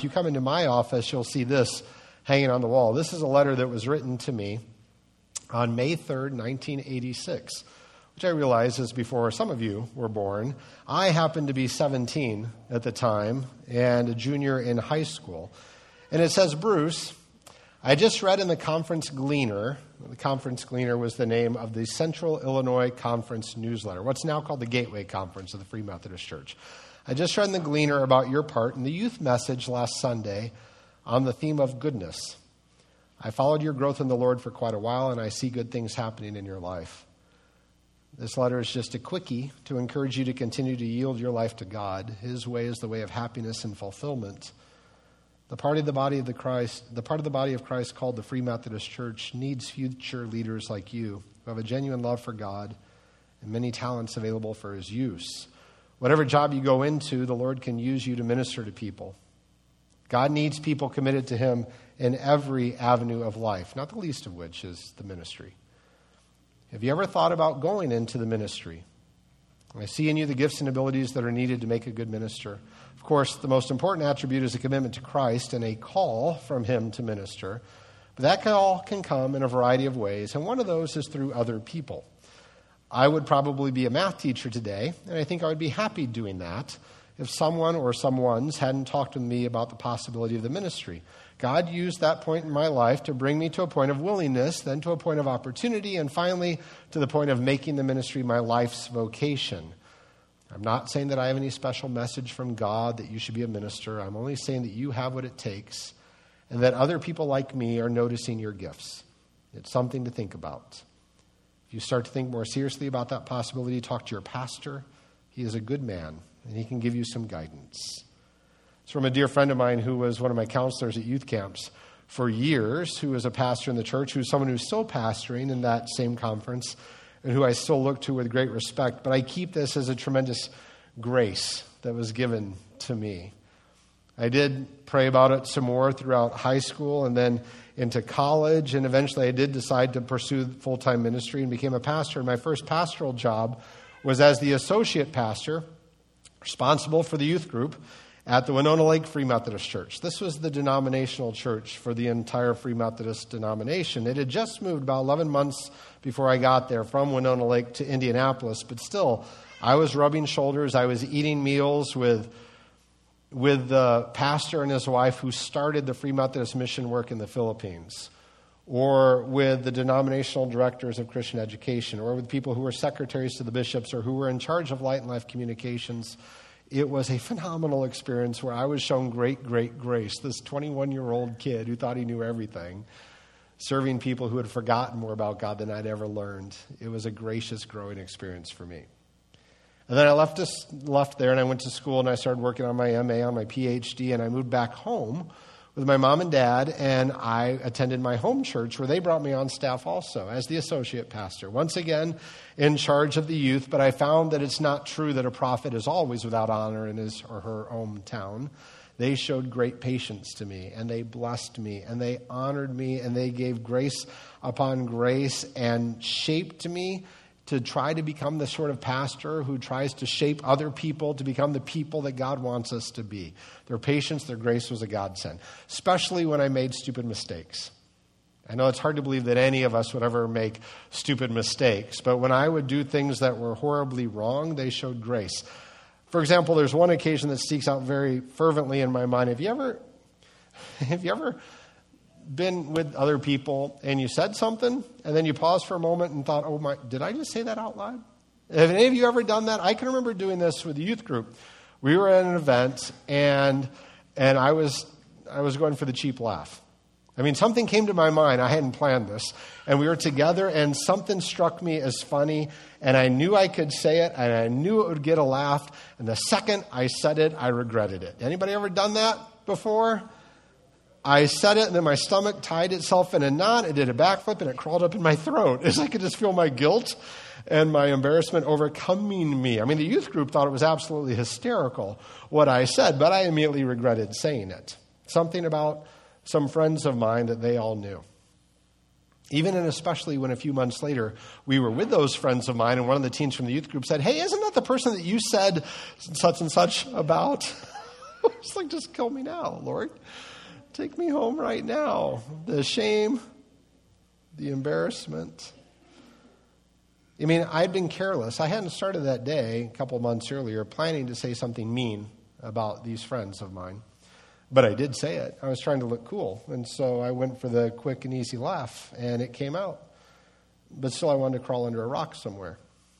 if you come into my office, you'll see this hanging on the wall. This is a letter that was written to me on May 3rd, 1986, which I realize is before some of you were born. I happened to be 17 at the time and a junior in high school. And it says, Bruce, I just read in the Conference Gleaner. The Conference Gleaner was the name of the Central Illinois Conference newsletter, what's now called the Gateway Conference of the Free Methodist Church. I just read in the Gleaner about your part in the youth message last Sunday on the theme of goodness. I followed your growth in the Lord for quite a while, and I see good things happening in your life. This letter is just a quickie to encourage you to continue to yield your life to God. His way is the way of happiness and fulfillment. The part of the body of Christ called the Free Methodist Church needs future leaders like you who have a genuine love for God and many talents available for his use. Whatever job you go into, the Lord can use you to minister to people. God needs people committed to him in every avenue of life, not the least of which is the ministry. Have you ever thought about going into the ministry? I see in you the gifts and abilities that are needed to make a good minister. Of course, the most important attribute is a commitment to Christ and a call from him to minister. But that call can come in a variety of ways, and one of those is through other people. I would probably be a math teacher today, and I think I would be happy doing that if someone or someones hadn't talked with me about the possibility of the ministry. God used that point in my life to bring me to a point of willingness, then to a point of opportunity, and finally to the point of making the ministry my life's vocation. I'm not saying that I have any special message from God that you should be a minister. I'm only saying that you have what it takes and that other people like me are noticing your gifts. It's something to think about. If you start to think more seriously about that possibility, talk to your pastor. He is a good man, and he can give you some guidance. It's from a dear friend of mine who was one of my counselors at youth camps for years, who was a pastor in the church, who's someone who's still pastoring in that same conference, and who I still look to with great respect. But I keep this as a tremendous grace that was given to me. I did pray about it some more throughout high school and then into college, and eventually I did decide to pursue full-time ministry and became a pastor. And my first pastoral job was as the associate pastor, responsible for the youth group at the Winona Lake Free Methodist Church. This was the denominational church for the entire Free Methodist denomination. It had just moved about 11 months before I got there from Winona Lake to Indianapolis, but still, I was rubbing shoulders. I was eating meals with the pastor and his wife who started the Free Methodist mission work in the Philippines, or with the denominational directors of Christian education, or with people who were secretaries to the bishops or who were in charge of Light and Life communications. It was a phenomenal experience where I was shown great, great grace. This 21-year-old kid who thought he knew everything, serving people who had forgotten more about God than I'd ever learned. It was a gracious, growing experience for me. And then I left there and I went to school and I started working on my MA, on my PhD, and I moved back home with my mom and dad, and I attended my home church where they brought me on staff also as the associate pastor. Once again, in charge of the youth, but I found that it's not true that a prophet is always without honor in his or her hometown. They showed great patience to me, and they blessed me, and they honored me, and they gave grace upon grace and shaped me to try to become the sort of pastor who tries to shape other people to become the people that God wants us to be. Their patience, their grace was a godsend, especially when I made stupid mistakes. I know it's hard to believe that any of us would ever make stupid mistakes, but when I would do things that were horribly wrong, they showed grace. For example, there's one occasion that sticks out very fervently in my mind. Have you ever been with other people and you said something and then you paused for a moment and thought, oh my, did I just say that out loud? Have any of you ever done that? I can remember doing this with the youth group. We were at an event and I was going for the cheap laugh. I mean, something came to my mind. I hadn't planned this. And we were together and something struck me as funny and I knew I could say it and I knew it would get a laugh. And the second I said it, I regretted it. Anybody ever done that before? I said it, and then my stomach tied itself in a knot. It did a backflip, and it crawled up in my throat. It's like I could just feel my guilt and my embarrassment overcoming me. I mean, the youth group thought it was absolutely hysterical what I said, but I immediately regretted saying it. Something about some friends of mine that they all knew. Even and especially when a few months later, we were with those friends of mine, and one of the teens from the youth group said, hey, isn't that the person that you said such and such about? It's like, just kill me now, Lord. Take me home right now. The shame, the embarrassment. I mean, I'd been careless. I hadn't started that day a couple months earlier planning to say something mean about these friends of mine. But I did say it. I was trying to look cool. And so I went for the quick and easy laugh, and it came out. But still, I wanted to crawl under a rock somewhere.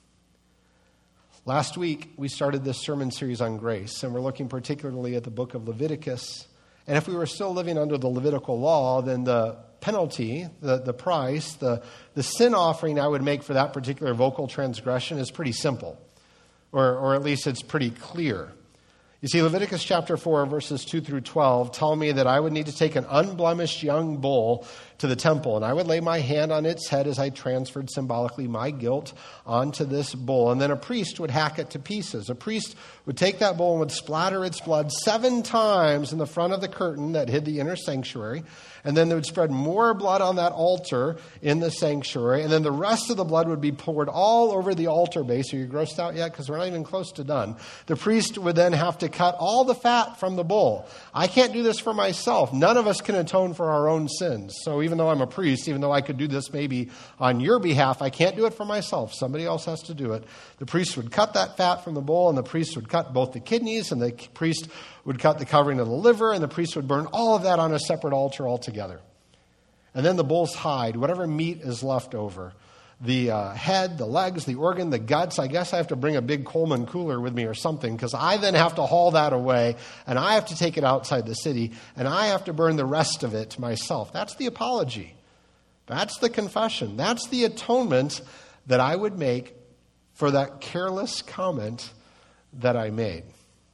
Last week, we started this sermon series on grace, and we're looking particularly at the book of Leviticus. And if we were still living under the Levitical law, then the penalty, the price, the sin offering I would make for that particular vocal transgression is pretty simple, or at least it's pretty clear. You see, Leviticus chapter 4, verses 2 through 12 tell me that I would need to take an unblemished young bull to the temple, and I would lay my hand on its head as I transferred symbolically my guilt onto this bull, and then a priest would hack it to pieces. A priest would take that bull and would splatter its blood 7 times in the front of the curtain that hid the inner sanctuary, and then they would spread more blood on that altar in the sanctuary, and then the rest of the blood would be poured all over the altar base. Are you grossed out yet? Because we're not even close to done. The priest would then have to cut all the fat from the bull. I can't do this for myself. None of us can atone for our own sins. So even though I'm a priest, even though I could do this maybe on your behalf, I can't do it for myself. Somebody else has to do it. The priest would cut that fat from the bull, and the priest would cut both the kidneys, and the priest would cut the covering of the liver, and the priest would burn all of that on a separate altar altogether. And then the bull's hide, whatever meat is left over, the head, the legs, the organ, the guts, I guess I have to bring a big Coleman cooler with me or something, because I then have to haul that away, and I have to take it outside the city, and I have to burn the rest of it myself. That's the apology. That's the confession. That's the atonement that I would make for that careless comment that I made.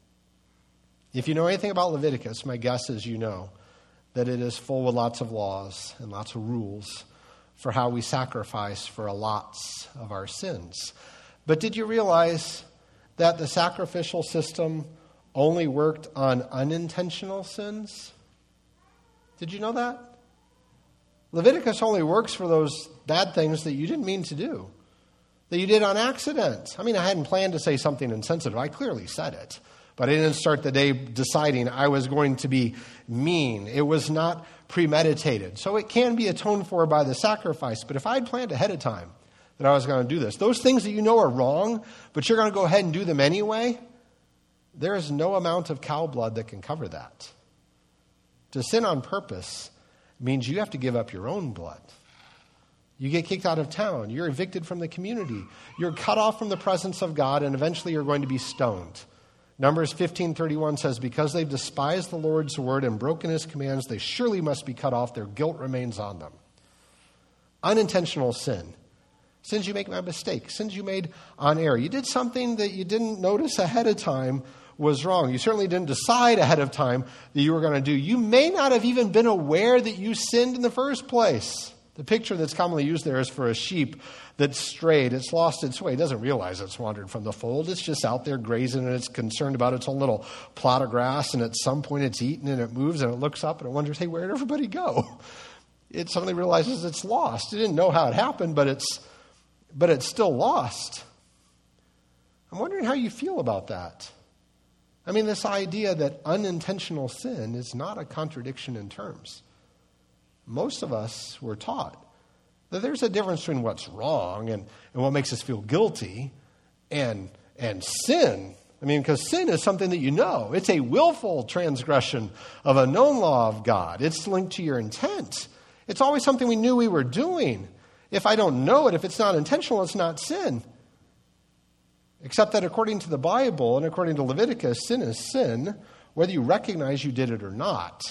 If you know anything about Leviticus, my guess is you know that it is full with lots of laws and lots of rules for how we sacrifice for lots of our sins. But did you realize that the sacrificial system only worked on unintentional sins? Did you know that? Leviticus only works for those bad things that you didn't mean to do, that you did on accident. I mean, I hadn't planned to say something insensitive. I clearly said it. But I didn't start the day deciding I was going to be mean. It was not premeditated. So it can be atoned for by the sacrifice. But if I'd planned ahead of time that I was going to do this, those things that you know are wrong, but you're going to go ahead and do them anyway, there is no amount of cow blood that can cover that. To sin on purpose means you have to give up your own blood. You get kicked out of town. You're evicted from the community. You're cut off from the presence of God, and eventually you're going to be stoned. Numbers 15:31 says, because they've despised the Lord's word and broken his commands, they surely must be cut off. Their guilt remains on them. Unintentional sin. Sins you make by mistake. Sins you made on error. You did something that you didn't notice ahead of time was wrong. You certainly didn't decide ahead of time that you were going to do. You may not have even been aware that you sinned in the first place. The picture that's commonly used there is for a sheep that's strayed. It's lost its way. It doesn't realize it's wandered from the fold. It's just out there grazing, and it's concerned about its own little plot of grass, and at some point it's eaten, and it moves, and it looks up, and it wonders, hey, where did everybody go? It suddenly realizes it's lost. It didn't know how it happened, but it's still lost. I'm wondering how you feel about that. I mean, this idea that unintentional sin is not a contradiction in terms. Most of us were taught that there's a difference between what's wrong and what makes us feel guilty and sin. I mean, because sin is something that you know. It's a willful transgression of a known law of God. It's linked to your intent. It's always something we knew we were doing. If I don't know it, if it's not intentional, it's not sin. Except that according to the Bible and according to Leviticus, sin is sin, whether you recognize you did it or not.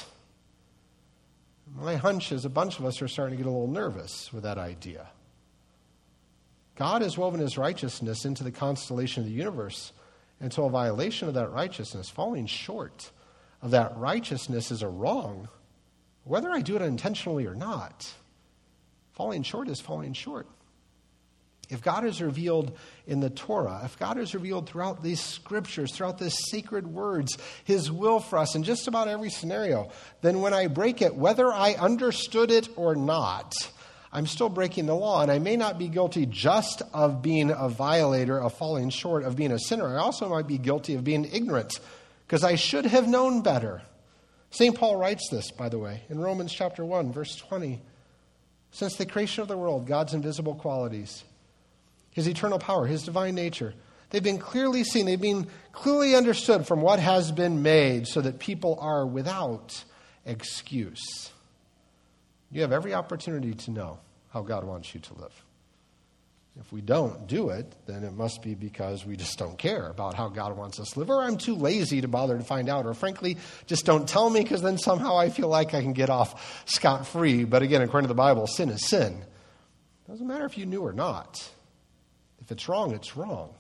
My hunch is a bunch of us are starting to get a little nervous with that idea. God has woven his righteousness into the constellation of the universe, and so a violation of that righteousness, falling short of that righteousness, is a wrong, whether I do it intentionally or not. Falling short is falling short. If God is revealed in the Torah, if God is revealed throughout these scriptures, throughout these sacred words, his will for us in just about every scenario, then when I break it, whether I understood it or not, I'm still breaking the law. And I may not be guilty just of being a violator, of falling short, of being a sinner. I also might be guilty of being ignorant, because I should have known better. St. Paul writes this, by the way, in Romans chapter 1, verse 20. Since the creation of the world, God's invisible qualities, his eternal power, his divine nature, they've been clearly seen, they've been clearly understood from what has been made, so that people are without excuse. You have every opportunity to know how God wants you to live. If we don't do it, then it must be because we just don't care about how God wants us to live, or I'm too lazy to bother to find out, or frankly, just don't tell me because then somehow I feel like I can get off scot-free. But again, according to the Bible, sin is sin. It doesn't matter if you knew or not. If it's wrong, it's wrong.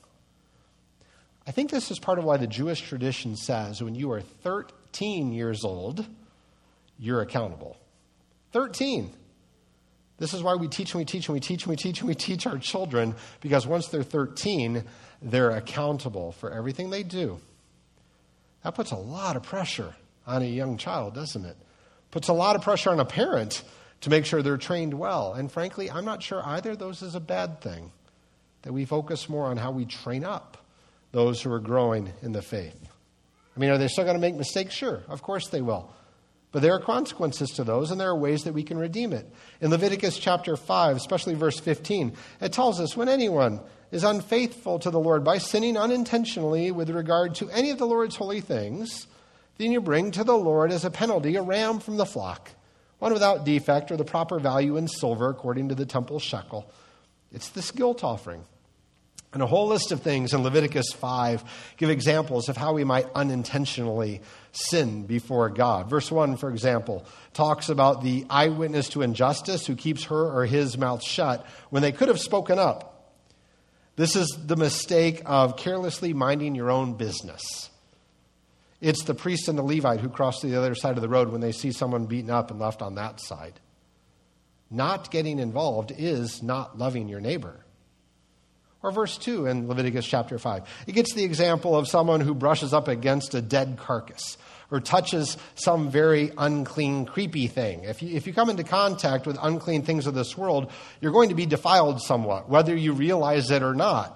I think this is part of why the Jewish tradition says when you are 13 years old, you're accountable. 13. This is why we teach and we teach and we teach and we teach and we teach our children, because once they're 13, they're accountable for everything they do. That puts a lot of pressure on a young child, doesn't it? Puts a lot of pressure on a parent to make sure they're trained well. And frankly, I'm not sure either of those is a bad thing, that we focus more on how we train up those who are growing in the faith. I mean, are they still going to make mistakes? Sure, of course they will. But there are consequences to those, and there are ways that we can redeem it. In Leviticus chapter 5, especially verse 15, it tells us when anyone is unfaithful to the Lord by sinning unintentionally with regard to any of the Lord's holy things, then you bring to the Lord as a penalty a ram from the flock, one without defect or the proper value in silver according to the temple shekel. It's this guilt offering. And a whole list of things in Leviticus 5 give examples of how we might unintentionally sin before God. Verse 1, for example, talks about the eyewitness to injustice who keeps her or his mouth shut when they could have spoken up. This is the mistake of carelessly minding your own business. It's the priest and the Levite who cross to the other side of the road when they see someone beaten up and left on that side. Not getting involved is not loving your neighbor. Or verse 2 in Leviticus chapter 5. It gets the example of someone who brushes up against a dead carcass or touches some very unclean, creepy thing. If you come into contact with unclean things of this world, you're going to be defiled somewhat, whether you realize it or not.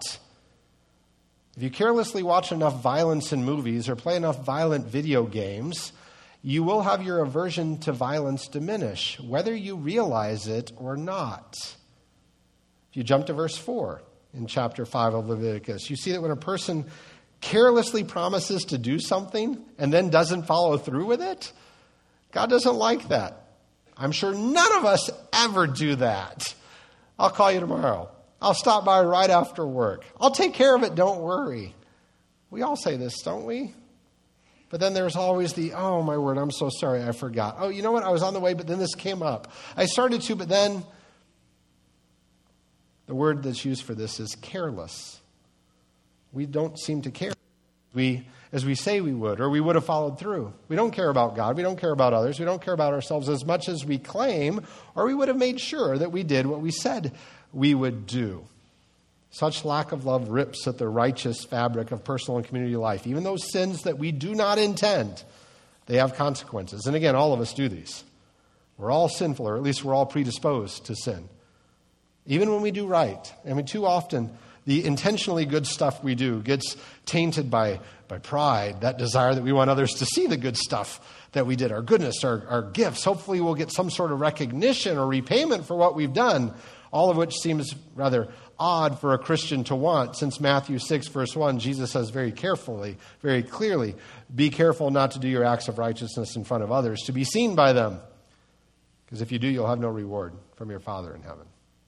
If you carelessly watch enough violence in movies or play enough violent video games, you will have your aversion to violence diminish, whether you realize it or not. If you jump to verse 4, in chapter 5 of Leviticus, you see that when a person carelessly promises to do something and then doesn't follow through with it, God doesn't like that. I'm sure none of us ever do that. I'll call you tomorrow. I'll stop by right after work. I'll take care of it, don't worry. We all say this, don't we? But then there's always the, oh my word, I'm so sorry, I forgot. Oh, you know what, I was on the way, but then this came up. I started to, but then... The word that's used for this is careless. We don't seem to care as we say we would, or we would have followed through. We don't care about God. We don't care about others. We don't care about ourselves as much as we claim, or we would have made sure that we did what we said we would do. Such lack of love rips at the righteous fabric of personal and community life. Even those sins that we do not intend, they have consequences. And again, all of us do these. We're all sinful, or at least we're all predisposed to sin. Even when we do right. I mean, too often, the intentionally good stuff we do gets tainted by pride, that desire that we want others to see the good stuff that we did, our goodness, our gifts. Hopefully we'll get some sort of recognition or repayment for what we've done, all of which seems rather odd for a Christian to want. Since Matthew 6, verse 1, Jesus says very carefully, very clearly, be careful not to do your acts of righteousness in front of others, to be seen by them. Because if you do, you'll have no reward from your Father in heaven.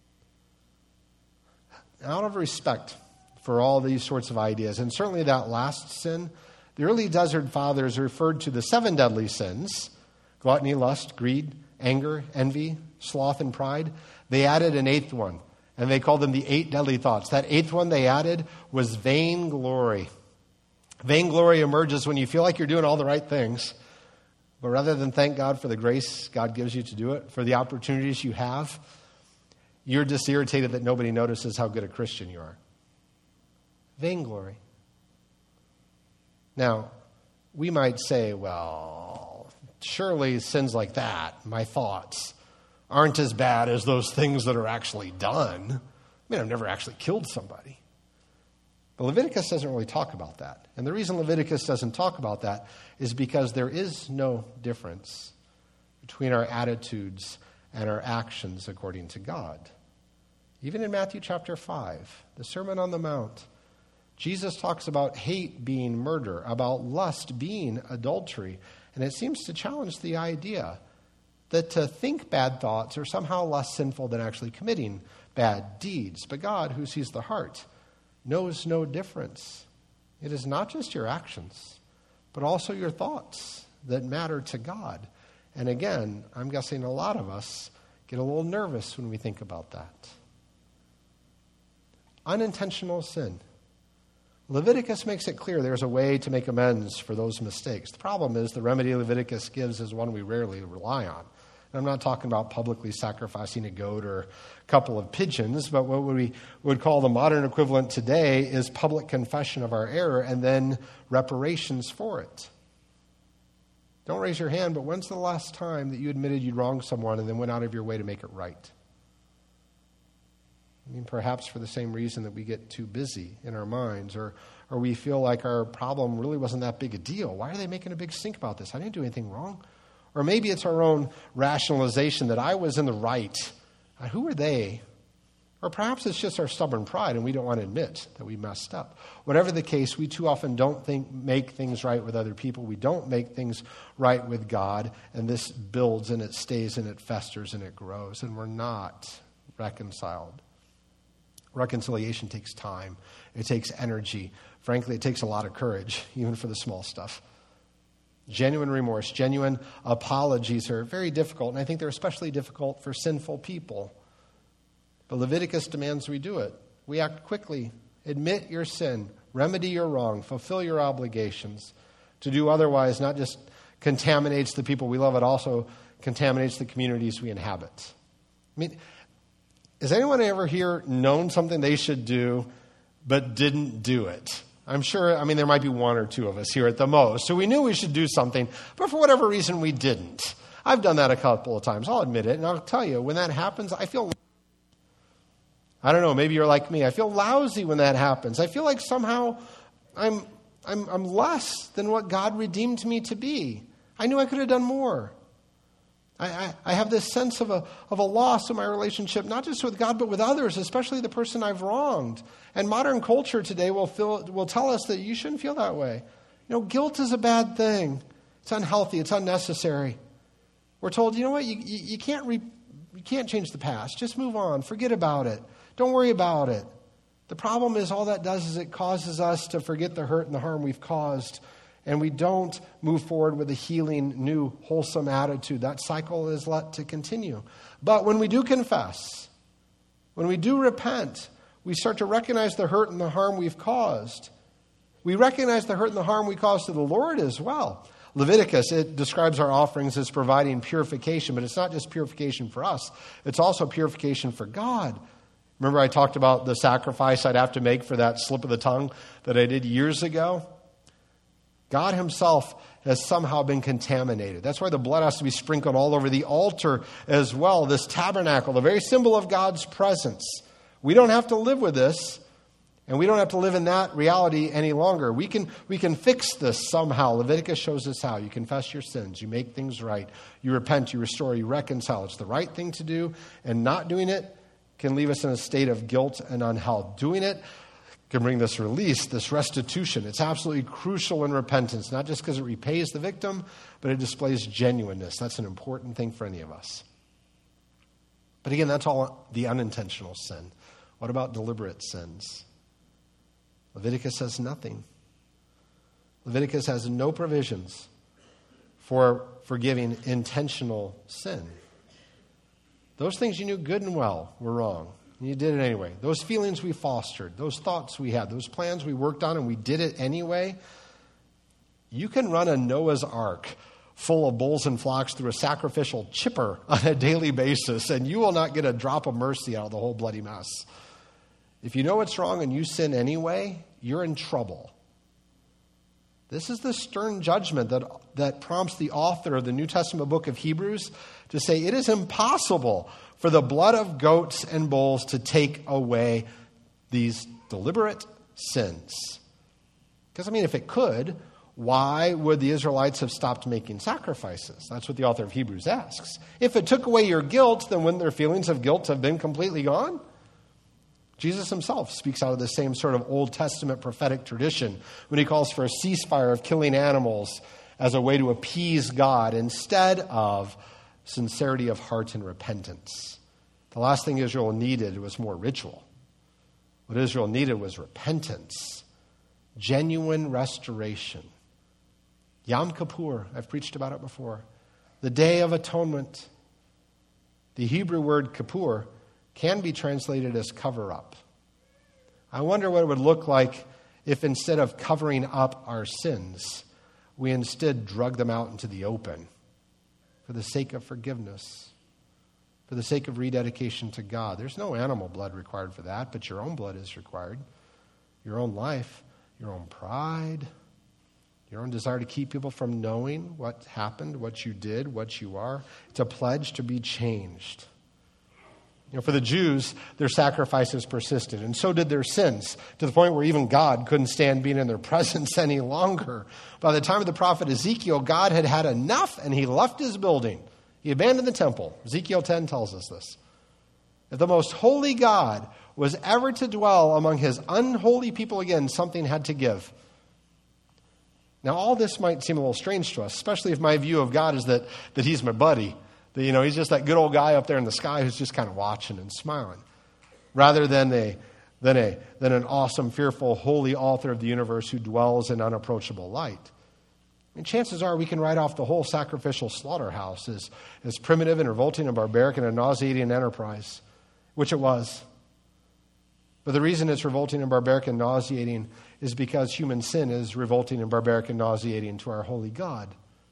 Out of respect for all these sorts of ideas, and certainly that last sin, the early desert fathers referred to the 7 deadly sins, gluttony, lust, greed, anger, envy, sloth, and pride. They added an 8th one, and they called them the 8 deadly thoughts. That 8th one they added was vainglory. Vainglory emerges when you feel like you're doing all the right things, but rather than thank God for the grace God gives you to do it, for the opportunities you have, you're just irritated that nobody notices how good a Christian you are. Vainglory. Now, we might say, well, surely sins like that, my thoughts, aren't as bad as those things that are actually done. I mean, I've never actually killed somebody. But Leviticus doesn't really talk about that. And the reason Leviticus doesn't talk about that is because there is no difference between our attitudes and our actions according to God. Even in Matthew chapter 5, the Sermon on the Mount, Jesus talks about hate being murder, about lust being adultery. And it seems to challenge the idea that to think bad thoughts are somehow less sinful than actually committing bad deeds. But God, who sees the heart, knows no difference. It is not just your actions, but also your thoughts that matter to God. And again, I'm guessing a lot of us get a little nervous when we think about that. Unintentional sin. Leviticus makes it clear there's a way to make amends for those mistakes. The problem is the remedy Leviticus gives is one we rarely rely on. And I'm not talking about publicly sacrificing a goat or a couple of pigeons, but what we would call the modern equivalent today is public confession of our error and then reparations for it. Don't raise your hand, but when's the last time that you admitted you'd wronged someone and then went out of your way to make it right? I mean, perhaps for the same reason that we get too busy in our minds, or we feel like our problem really wasn't that big a deal. Why are they making a big stink about this? I didn't do anything wrong. Or maybe it's our own rationalization that I was in the right. Who are they? Or perhaps it's just our stubborn pride and we don't want to admit that we messed up. Whatever the case, we too often don't make things right with other people. We don't make things right with God. And this builds and it stays and it festers and it grows. And we're not reconciled. Reconciliation takes time. It takes energy. Frankly, it takes a lot of courage, even for the small stuff. Genuine remorse, genuine apologies are very difficult, and I think they're especially difficult for sinful people. But Leviticus demands we do it. We act quickly. Admit your sin. Remedy your wrong. Fulfill your obligations. To do otherwise not just contaminates the people we love, it also contaminates the communities we inhabit. I mean, has anyone ever here known something they should do but didn't do it? I'm sure, there might be one or two of us here at the most. So we knew we should do something, but for whatever reason we didn't. I've done that a couple of times. I'll admit it. And I'll tell you, when that happens, I don't know, maybe you're like me. I feel lousy when that happens. I feel like somehow I'm less than what God redeemed me to be. I knew I could have done more. I have this sense of a loss in my relationship, not just with God, but with others, especially the person I've wronged. And modern culture today will tell us that you shouldn't feel that way. Guilt is a bad thing. It's unhealthy. It's unnecessary. We're told, you know what, you can't change the past. Just move on. Forget about it. Don't worry about it. The problem is all that does is it causes us to forget the hurt and the harm we've caused, and we don't move forward with a healing, new, wholesome attitude. That cycle is let to continue. But when we do confess, when we do repent, we start to recognize the hurt and the harm we've caused. We recognize the hurt and the harm we caused to the Lord as well. Leviticus, it describes our offerings as providing purification, but it's not just purification for us. It's also purification for God. Remember I talked about the sacrifice I'd have to make for that slip of the tongue that I did years ago? God himself has somehow been contaminated. That's why the blood has to be sprinkled all over the altar as well, this tabernacle, the very symbol of God's presence. We don't have to live with this, and we don't have to live in that reality any longer. We can fix this somehow. Leviticus shows us how. You confess your sins. You make things right. You repent. You restore. You reconcile. It's the right thing to do, and not doing it can leave us in a state of guilt and unhealth. Doing it can bring this release, this restitution. It's absolutely crucial in repentance, not just because it repays the victim, but it displays genuineness. That's an important thing for any of us. But again, that's all the unintentional sin. What about deliberate sins? Leviticus says nothing. Leviticus has no provisions for forgiving intentional sin. Those things you knew good and well were wrong. And you did it anyway. Those feelings we fostered, those thoughts we had, those plans we worked on and we did it anyway. You can run a Noah's Ark full of bulls and flocks through a sacrificial chipper on a daily basis, and you will not get a drop of mercy out of the whole bloody mess. If you know it's wrong and you sin anyway, you're in trouble. This is the stern judgment that prompts the author of the New Testament book of Hebrews to say it is impossible for the blood of goats and bulls to take away these deliberate sins. Because, if it could, why would the Israelites have stopped making sacrifices? That's what the author of Hebrews asks. If it took away your guilt, then wouldn't their feelings of guilt have been completely gone? Jesus himself speaks out of the same sort of Old Testament prophetic tradition when he calls for a ceasefire of killing animals as a way to appease God instead of sincerity of heart and repentance. The last thing Israel needed was more ritual. What Israel needed was repentance, genuine restoration. Yom Kippur, I've preached about it before. The Day of Atonement. The Hebrew word kippur can be translated as cover up. I wonder what it would look like if instead of covering up our sins, we instead drug them out into the open for the sake of forgiveness, for the sake of rededication to God. There's no animal blood required for that, but your own blood is required. Your own life, your own pride, your own desire to keep people from knowing what happened, what you did, what you are. It's a pledge to be changed. For the Jews, their sacrifices persisted, and so did their sins, to the point where even God couldn't stand being in their presence any longer. By the time of the prophet Ezekiel, God had had enough, and he left his building. He abandoned the temple. Ezekiel 10 tells us this. If the most holy God was ever to dwell among his unholy people again, something had to give. Now, all this might seem a little strange to us, especially if my view of God is that he's my buddy. That, he's just that good old guy up there in the sky who's just kind of watching and smiling. Rather than an awesome, fearful, holy author of the universe who dwells in unapproachable light. Chances are we can write off the whole sacrificial slaughterhouse as primitive and revolting and barbaric and a nauseating enterprise, which it was. But the reason it's revolting and barbaric and nauseating is because human sin is revolting and barbaric and nauseating to our holy God.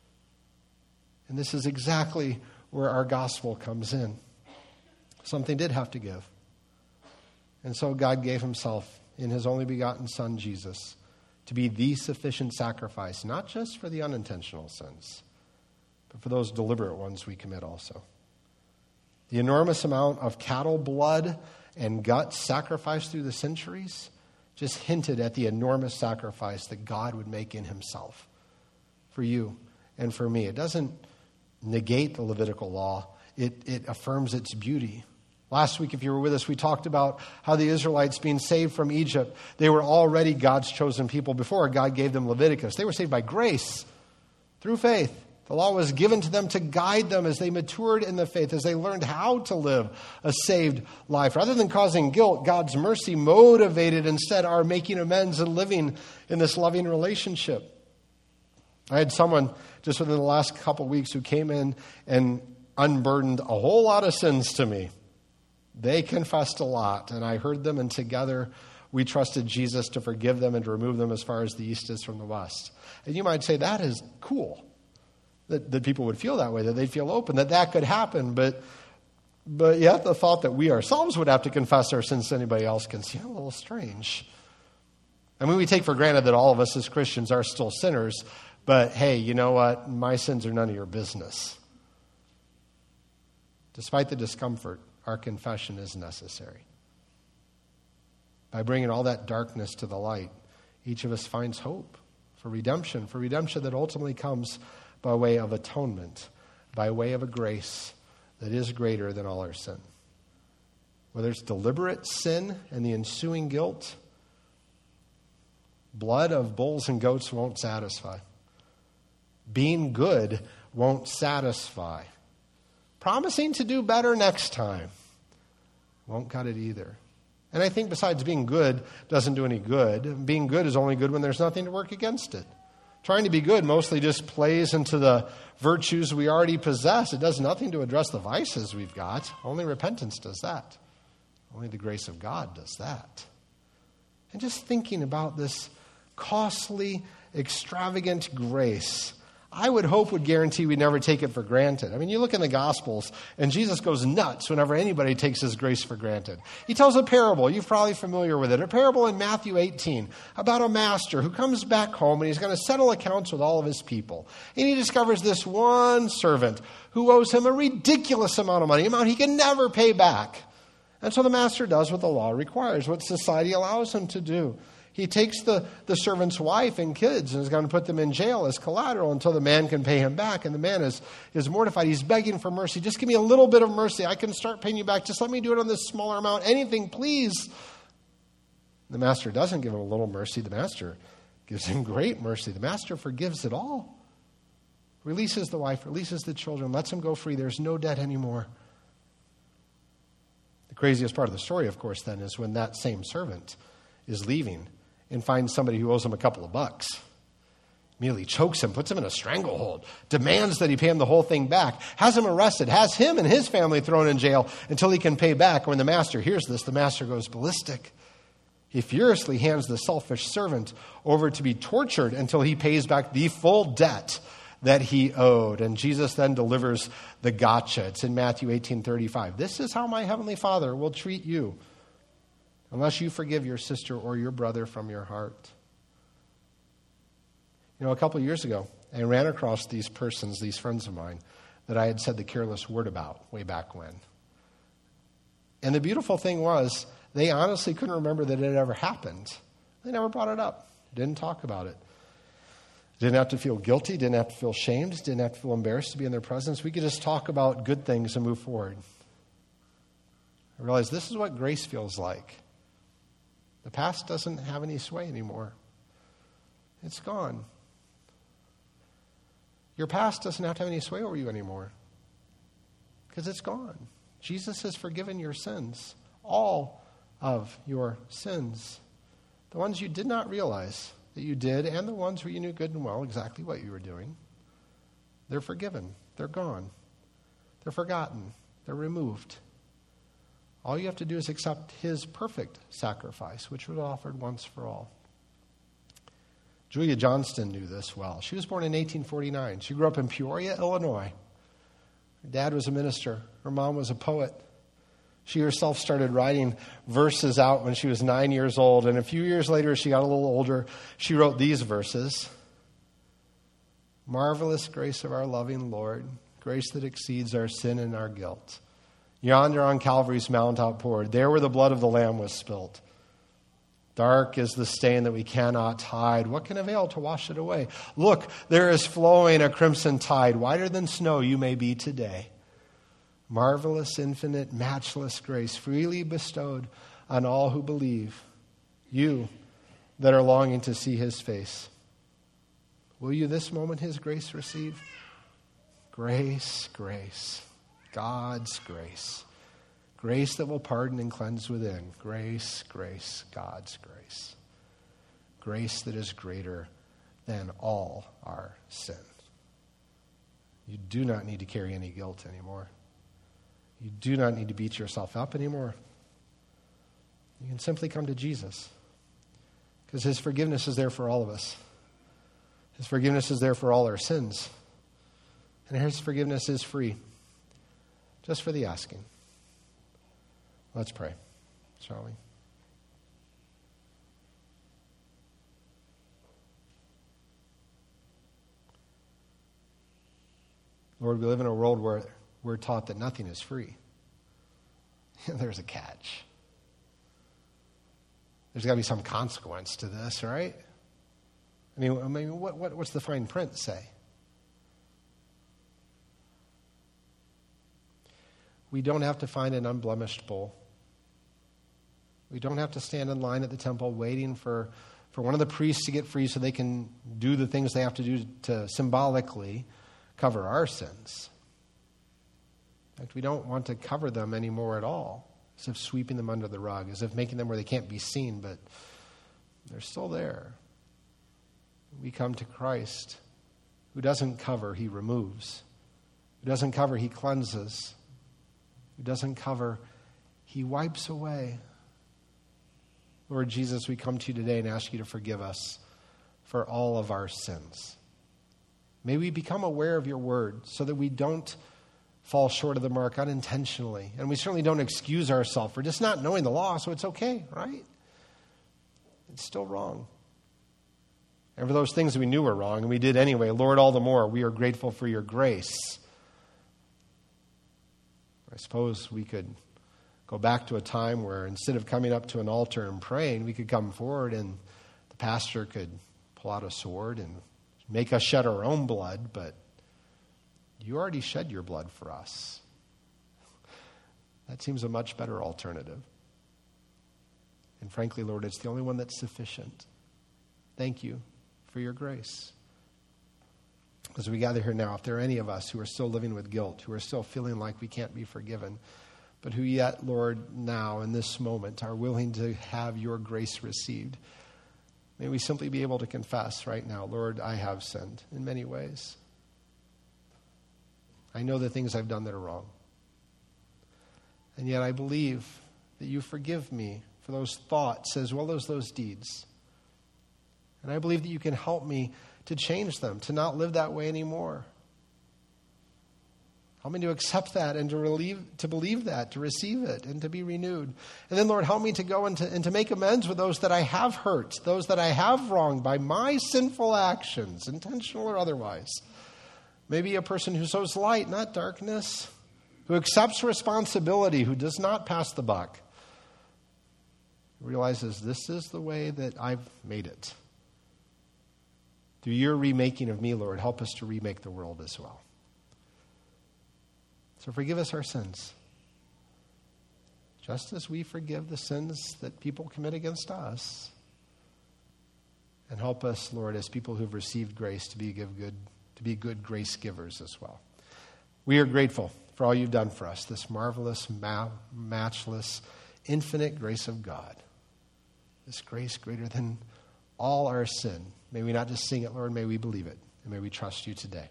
And this is exactly where our gospel comes in. Something did have to give. And so God gave himself in his only begotten Son, Jesus, to be the sufficient sacrifice, not just for the unintentional sins, but for those deliberate ones we commit also. The enormous amount of cattle blood and guts sacrificed through the centuries just hinted at the enormous sacrifice that God would make in himself for you and for me. It doesn't negate the Levitical law. It affirms its beauty. Last week, if you were with us, we talked about how the Israelites being saved from Egypt, they were already God's chosen people before God gave them Leviticus. They were saved by grace through faith. The law was given to them to guide them as they matured in the faith, as they learned how to live a saved life. Rather than causing guilt, God's mercy motivated instead our making amends and living in this loving relationship. I had someone just within the last couple weeks who came in and unburdened a whole lot of sins to me. They confessed a lot, and I heard them, and together we trusted Jesus to forgive them and to remove them as far as the east is from the west. And you might say, that is cool, that people would feel that way, that they'd feel open, that could happen. But yet the thought that we ourselves would have to confess our sins to anybody else can seem a little strange. We take for granted that all of us as Christians are still sinners, but hey, you know what? My sins are none of your business. Despite the discomfort, our confession is necessary. By bringing all that darkness to the light, each of us finds hope for redemption that ultimately comes by way of atonement, by way of a grace that is greater than all our sin. Whether it's deliberate sin and the ensuing guilt, blood of bulls and goats won't satisfy. Being good won't satisfy. Promising to do better next time won't cut it either. And I think besides being good doesn't do any good. Being good is only good when there's nothing to work against it. Trying to be good mostly just plays into the virtues we already possess. It does nothing to address the vices we've got. Only repentance does that. Only the grace of God does that. And just thinking about this costly, extravagant grace, I would hope would guarantee we never take it for granted. You look in the Gospels, and Jesus goes nuts whenever anybody takes his grace for granted. He tells a parable. You're probably familiar with it. A parable in Matthew 18 about a master who comes back home, and he's going to settle accounts with all of his people. And he discovers this one servant who owes him a ridiculous amount of money, amount he can never pay back. And so the master does what the law requires, what society allows him to do. He takes the servant's wife and kids and is going to put them in jail as collateral until the man can pay him back. And the man is mortified. He's begging for mercy. Just give me a little bit of mercy. I can start paying you back. Just let me do it on this smaller amount. Anything, please. The master doesn't give him a little mercy. The master gives him great mercy. The master forgives it all. Releases the wife, releases the children, lets him go free. There's no debt anymore. The craziest part of the story, of course, then, is when that same servant is leaving and finds somebody who owes him a couple of bucks. Immediately chokes him, puts him in a stranglehold, demands that he pay him the whole thing back, has him arrested, has him and his family thrown in jail until he can pay back. When the master hears this, the master goes ballistic. He furiously hands the selfish servant over to be tortured until he pays back the full debt that he owed. And Jesus then delivers the gotcha. It's in Matthew 18:35. This is how my heavenly Father will treat you unless you forgive your sister or your brother from your heart. You know, a couple of years ago, I ran across these persons, these friends of mine, that I had said the careless word about way back when. And the beautiful thing was, they honestly couldn't remember that it had ever happened. They never brought it up. Didn't talk about it. Didn't have to feel guilty, didn't have to feel shamed, didn't have to feel embarrassed to be in their presence. We could just talk about good things and move forward. I realized this is what grace feels like. The past doesn't have any sway anymore. It's gone. Your past doesn't have to have any sway over you anymore because it's gone. Jesus has forgiven your sins, all of your sins, the ones you did not realize that you did, and the ones where you knew good and well exactly what you were doing. They're forgiven. They're gone. They're forgotten. They're removed. All you have to do is accept his perfect sacrifice, which was offered once for all. Julia Johnston knew this well. She was born in 1849. She grew up in Peoria, Illinois. Her dad was a minister. Her mom was a poet. She herself started writing verses out when she was 9 years old. And a few years later, as she got a little older, she wrote these verses. Marvelous grace of our loving Lord, grace that exceeds our sin and our guilt. Yonder on Calvary's mount outpoured, there where the blood of the Lamb was spilt. Dark is the stain that we cannot hide. What can avail to wash it away? Look, there is flowing a crimson tide. Whiter than snow you may be today. Marvelous, infinite, matchless grace freely bestowed on all who believe. You that are longing to see his face. Will you this moment his grace receive? Grace, grace, God's grace. Grace that will pardon and cleanse within. Grace, grace, God's grace. Grace that is greater than all our sin. You do not need to carry any guilt anymore. You do not need to beat yourself up anymore. You can simply come to Jesus because his forgiveness is there for all of us. His forgiveness is there for all our sins. And his forgiveness is free, just for the asking. Let's pray, shall we? Lord, we live in a world where we're taught that nothing is free. There's a catch. There's got to be some consequence to this, right? I mean, what's the fine print say? We don't have to find an unblemished bull. We don't have to stand in line at the temple waiting for one of the priests to get free so they can do the things they have to do to symbolically cover our sins. In fact, we don't want to cover them anymore at all, as if sweeping them under the rug, as if making them where they can't be seen, but they're still there. We come to Christ, who doesn't cover, he removes. Who doesn't cover, he cleanses. Who doesn't cover, he wipes away. Lord Jesus, we come to you today and ask you to forgive us for all of our sins. May we become aware of your word so that we don't fall short of the mark unintentionally. And we certainly don't excuse ourselves for just not knowing the law, so it's okay, right? It's still wrong. And for those things that we knew were wrong and we did anyway, Lord, all the more, we are grateful for your grace. I suppose we could go back to a time where instead of coming up to an altar and praying, we could come forward and pastor could pull out a sword and make us shed our own blood, but you already shed your blood for us. That seems a much better alternative. And frankly, Lord, it's the only one that's sufficient. Thank you for your grace. As we gather here now, if there are any of us who are still living with guilt, who are still feeling like we can't be forgiven, but who yet, Lord, now in this moment are willing to have your grace received, may we simply be able to confess right now, Lord, I have sinned in many ways. I know the things I've done that are wrong. And yet I believe that you forgive me for those thoughts as well as those deeds. And I believe that you can help me to change them, to not live that way anymore. Help me to accept that and to believe that, to receive it, and to be renewed. And then, Lord, help me to go and to make amends with those that I have hurt, those that I have wronged by my sinful actions, intentional or otherwise. Maybe a person who sows light, not darkness, who accepts responsibility, who does not pass the buck, realizes this is the way that I've made it. Through your remaking of me, Lord, help us to remake the world as well. So forgive us our sins, just as we forgive the sins that people commit against us. And help us, Lord, as people who've received grace to be good grace givers as well. We are grateful for all you've done for us, this marvelous, matchless, infinite grace of God. This grace greater than all our sin. May we not just sing it, Lord, may we believe it, and may we trust you today.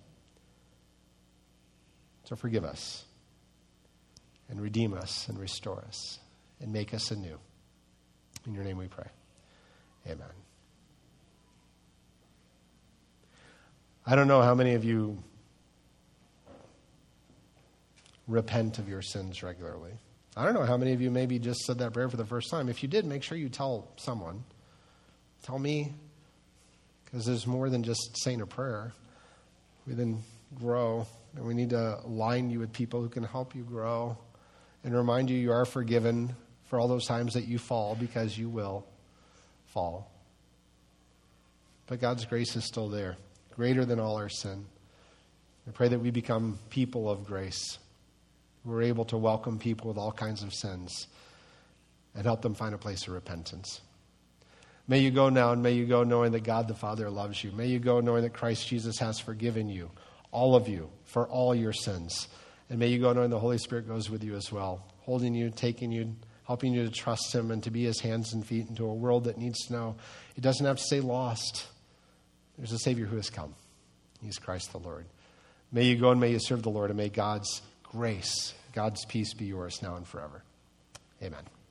So forgive us, and redeem us, and restore us, and make us anew. In your name we pray. Amen. I don't know how many of you repent of your sins regularly. I don't know how many of you maybe just said that prayer for the first time. If you did, make sure you tell someone. Tell me, because there's more than just saying a prayer. We then grow, and we need to align you with people who can help you grow and remind you you are forgiven for all those times that you fall, because you will fall. But God's grace is still there, greater than all our sin. I pray that we become people of grace. We're able to welcome people with all kinds of sins and help them find a place of repentance. May you go now, and may you go knowing that God the Father loves you. May you go knowing that Christ Jesus has forgiven you, all of you, for all your sins. And may you go knowing the Holy Spirit goes with you as well, holding you, taking you, helping you to trust him and to be his hands and feet into a world that needs to know it doesn't have to stay lost. There's a Savior who has come. He's Christ the Lord. May you go and may you serve the Lord, and may God's grace, God's peace be yours now and forever. Amen.